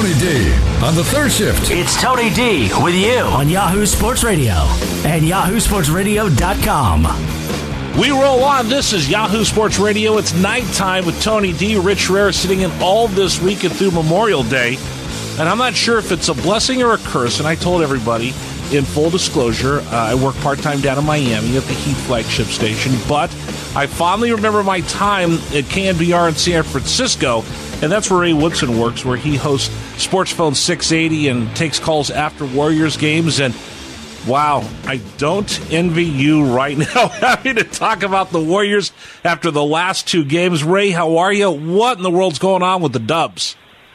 Tony D on the third shift. It's Tony D with you on Yahoo Sports Radio and yahoosportsradio.com. We roll on. This is Yahoo Sports Radio. It's nighttime with Tony D. Rich Rare sitting in all this weekend through Memorial Day. And I'm not sure if it's a blessing or a curse. And I told everybody, in full disclosure, I work part-time down in Miami at the Heat flagship station. But I fondly remember my time at KNBR in San Francisco. And that's where Ray Woodson works, where he hosts Sports Phone 680 and takes calls after Warriors games. And wow, I don't envy you right now having to talk about the Warriors after the last two games. Ray, how are you? What in the world's going on with the Dubs?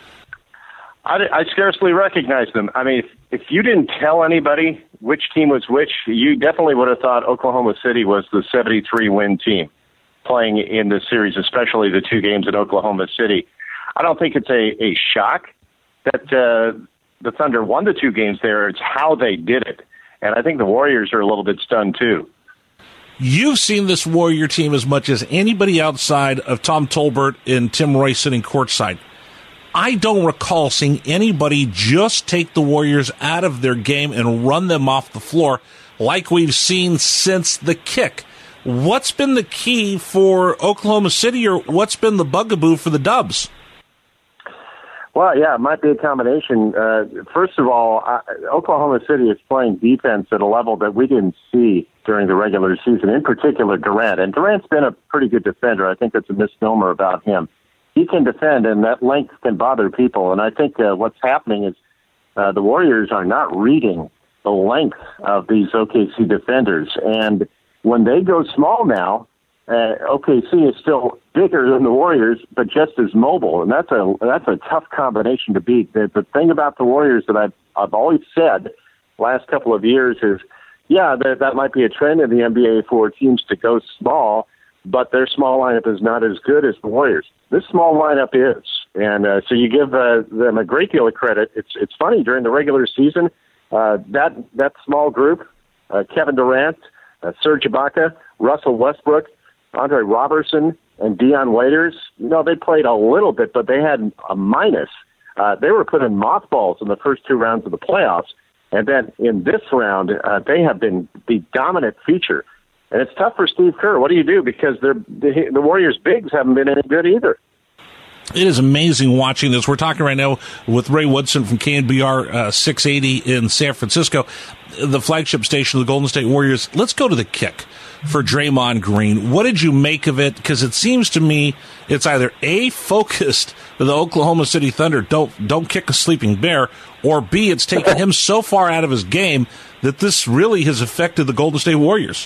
I scarcely recognize them. I mean, if you didn't tell anybody which team was which, you definitely would have thought Oklahoma City was the 73-win team playing in this series, especially the two games in Oklahoma City. I don't think it's a shock that the Thunder won the two games there. It's how they did it. And I think the Warriors are a little bit stunned, too. You've seen this Warrior team as much as anybody outside of Tom Tolbert and Tim Roy sitting courtside. I don't recall seeing anybody just take the Warriors out of their game and run them off the floor like we've seen since the kick. What's been the key for Oklahoma City, or what's been the bugaboo for the Dubs? Well, yeah, it might be a combination. First of all, Oklahoma City is playing defense at a level that we didn't see during the regular season, in particular Durant. And Durant's been a pretty good defender. I think that's a misnomer about him. He can defend, and that length can bother people. And I think what's happening is the Warriors are not reading the length of these OKC defenders. And when they go small now, OKC is still bigger than the Warriors, but just as mobile, and that's a tough combination to beat. The thing about the Warriors that I've always said last couple of years is, yeah, that might be a trend in the NBA for teams to go small, but their small lineup is not as good as the Warriors. This small lineup is, and so you give them a great deal of credit. It's funny, during the regular season, that small group, Kevin Durant, Serge Ibaka, Russell Westbrook, Andre Robertson, and Dion Waiters, they played a little bit, but they had a minus. They were put in mothballs in the first two rounds of the playoffs. And then in this round, they have been the dominant feature. And it's tough for Steve Kerr. What do you do? Because the Warriors' bigs haven't been any good either. It is amazing watching this. We're talking right now with Ray Woodson from KNBR 680 in San Francisco, the flagship station of the Golden State Warriors. Let's go to the kick for Draymond Green. What did you make of it? Because it seems to me it's either A, focused the Oklahoma City Thunder, don't kick a sleeping bear, or B, it's taken him so far out of his game that this really has affected the Golden State Warriors.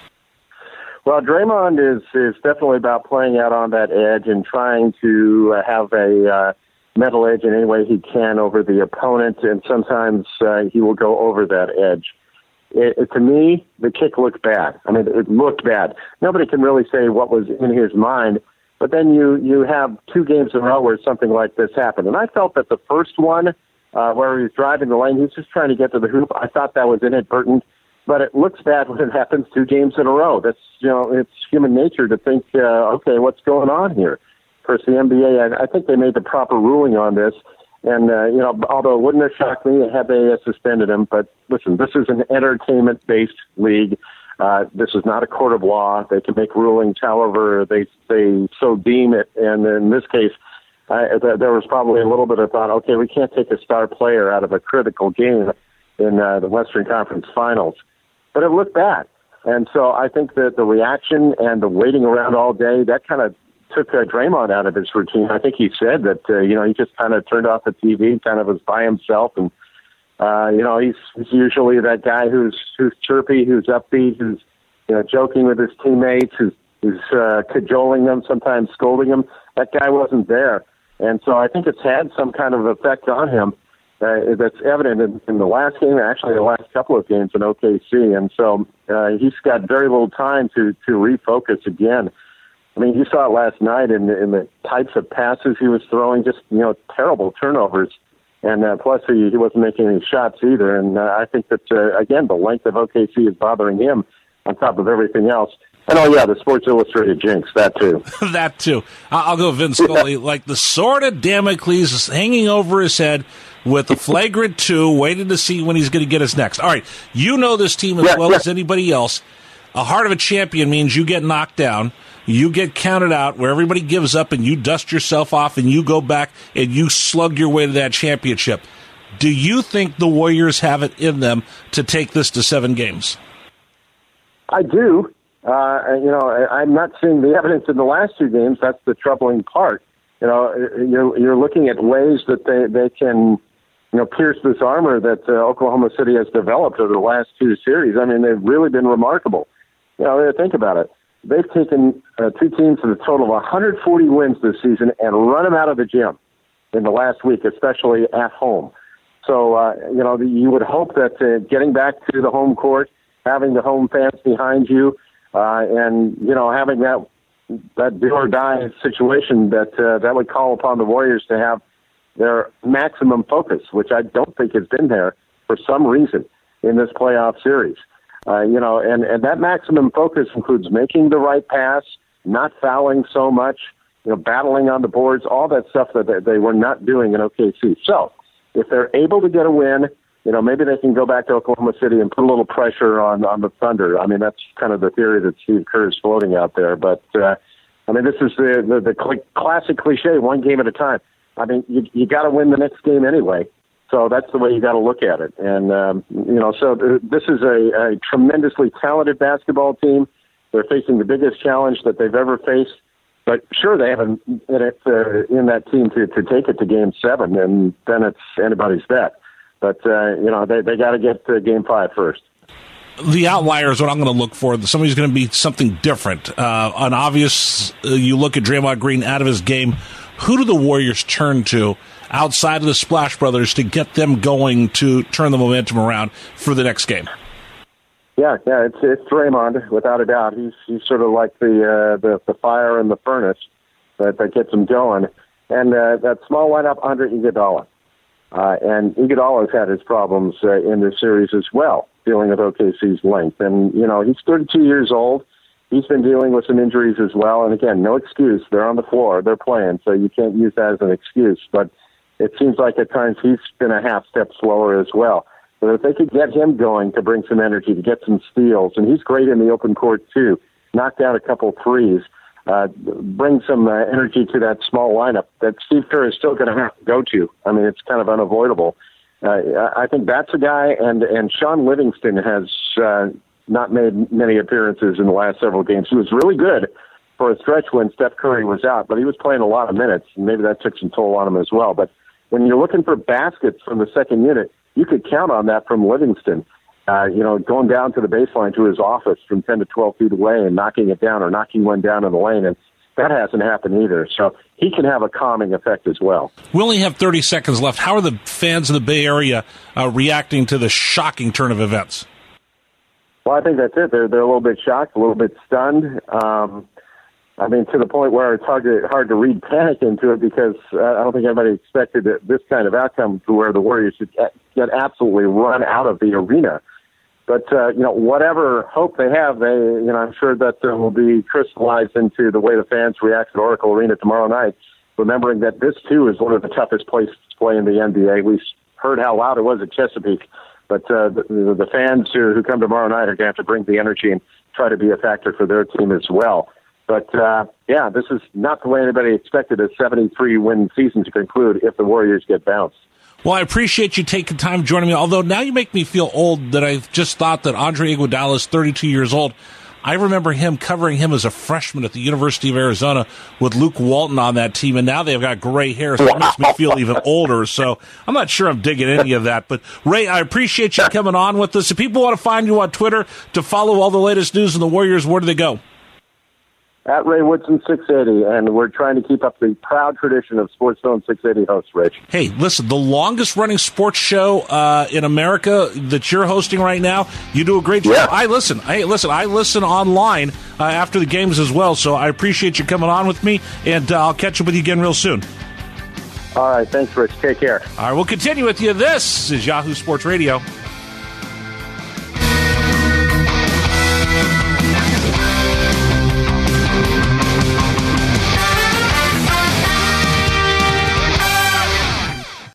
Well, Draymond is definitely about playing out on that edge and trying to have a mental edge in any way he can over the opponent, and sometimes he will go over that edge. To me, the kick looked bad. I mean, it looked bad. Nobody can really say what was in his mind, but then you have two games in a row where something like this happened. And I felt that the first one, where he was driving the lane, he was just trying to get to the hoop. I thought that was inadvertent. But it looks bad when it happens two games in a row. That's, it's human nature to think, okay, what's going on here? Of course, the NBA, I think they made the proper ruling on this. And, although it wouldn't have shocked me had they suspended him. But listen, this is an entertainment-based league. This is not a court of law. They can make rulings however they so deem it. And in this case, there was probably a little bit of thought, okay, we can't take a star player out of a critical game in the Western Conference Finals. But it looked bad. And so I think that the reaction and the waiting around all day, that kind of took Draymond out of his routine. I think he said that, he just kind of turned off the TV, kind of was by himself. And, he's usually that guy who's chirpy, who's upbeat, who's, joking with his teammates, who's cajoling them, sometimes scolding them. That guy wasn't there. And so I think it's had some kind of effect on him. That's evident in the last game, actually the last couple of games in OKC. And so he's got very little time to refocus again. I mean, you saw it last night in the types of passes he was throwing, just, terrible turnovers. And plus, he wasn't making any shots either. And I think that, again, the length of OKC is bothering him on top of everything else. And the Sports Illustrated jinx, that too. That too. I'll go Vince Scully. Like the sword of Damocles is hanging over his head with a flagrant 2, waiting to see when he's going to get his next. All right, you know this team as well as anybody else. A heart of a champion means you get knocked down, you get counted out, where everybody gives up, and you dust yourself off, and you go back and you slug your way to that championship. Do you think the Warriors have it in them to take this to 7 games? I do. I'm not seeing the evidence in the last 2 games. That's the troubling part. You're looking at ways that they can, pierce this armor that Oklahoma City has developed over the last 2 series. I mean, they've really been remarkable. Think about it. They've taken 2 teams to the total of 140 wins this season and run them out of the gym in the last week, especially at home. So, you would hope that getting back to the home court, having the home fans behind you, and, having that do or die situation that would call upon the Warriors to have their maximum focus, which I don't think has been there for some reason in this playoff series. And that maximum focus includes making the right pass, not fouling so much, battling on the boards, all that stuff that they were not doing in OKC. So if they're able to get a win, maybe they can go back to Oklahoma City and put a little pressure on the Thunder. I mean, that's kind of the theory that Steve Kerr is floating out there. But, this is the classic cliche, 1 game at a time. I mean, you got to win the next game anyway. So that's the way you got to look at it. And, this is a tremendously talented basketball team. They're facing the biggest challenge that they've ever faced. But sure, they haven't in that team to take it to Game 7, and then it's anybody's bet. But, they got to get to Game 5 first. The outlier is what I'm going to look for. Somebody's going to be something different. An obvious, you look at Draymond Green out of his game. Who do the Warriors turn to outside of the Splash Brothers to get them going to turn the momentum around for the next game? Yeah, it's Draymond, without a doubt. He's sort of like the fire in the furnace that gets him going. And that small lineup, Andre Iguodala. And Iguodala's had his problems in this series as well, dealing with OKC's length. And, he's 32 years old. He's been dealing with some injuries as well. And, again, no excuse. They're on the floor. They're playing, so you can't use that as an excuse. But it seems like at times he's been a half step slower as well. So if they could get him going to bring some energy, to get some steals, and he's great in the open court too, knock down a couple threes, bring some energy to that small lineup that Steve Kerr is still going to have to go to. I mean, it's kind of unavoidable. I think that's a guy, and Sean Livingston has not made many appearances in the last several games. He was really good for a stretch when Steph Curry was out, but he was playing a lot of minutes, and maybe that took some toll on him as well. But when you're looking for baskets from the second unit, you could count on that from Livingston, going down to the baseline to his office from 10 to 12 feet away and knocking it down or knocking one down in the lane. And that hasn't happened either. So he can have a calming effect as well. We only have 30 seconds left. How are the fans of the Bay Area reacting to the shocking turn of events? Well, I think that's it. They're a little bit shocked, a little bit stunned. To the point where it's hard to read panic into it, because I don't think anybody expected this kind of outcome, to where the Warriors should get absolutely run out of the arena. But whatever hope they have, I'm sure that will be crystallized into the way the fans react at Oracle Arena tomorrow night. Remembering that this too is one of the toughest places to play in the NBA. We heard how loud it was at Chesapeake, but the fans who come tomorrow night are going to have to bring the energy and try to be a factor for their team as well. But, this is not the way anybody expected a 73-win season to conclude if the Warriors get bounced. Well, I appreciate you taking time joining me, although now you make me feel old that I've just thought that Andre Iguodala is 32 years old. I remember covering him as a freshman at the University of Arizona with Luke Walton on that team, and now they've got gray hair, so it makes me feel even older. So I'm not sure I'm digging any of that. But, Ray, I appreciate you coming on with us. If people want to find you on Twitter to follow all the latest news in the Warriors, where do they go? At Ray Woodson 680, and we're trying to keep up the proud tradition of Sports Zone 680 hosts, Rich. Hey, listen, the longest-running sports show in America that you're hosting right now, you do a great job. Yeah. I listen online after the games as well, so I appreciate you coming on with me, and I'll catch up with you again real soon. All right, thanks, Rich. Take care. All right, we'll continue with you. This is Yahoo Sports Radio.